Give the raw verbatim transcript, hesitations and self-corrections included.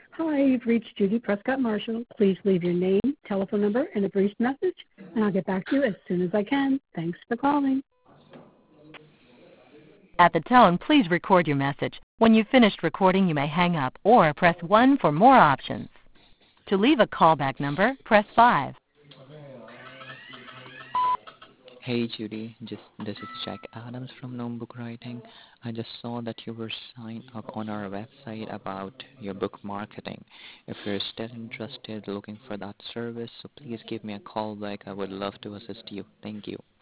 Hi, you've reached Judy Prescott Marshall. Please leave your name, telephone number, and a brief message, and I'll get back to you as soon as I can. Thanks for calling. At the tone, please record your message. When you've finished recording, you may hang up or press one for more options. To leave a callback number, press five. Hey Judy, just this is Jack Adams from Notebook Writing. I just saw that you were signed up on our website about your book marketing. If you're still interested looking for that service, so please give me a call back. I would love to assist you. Thank you.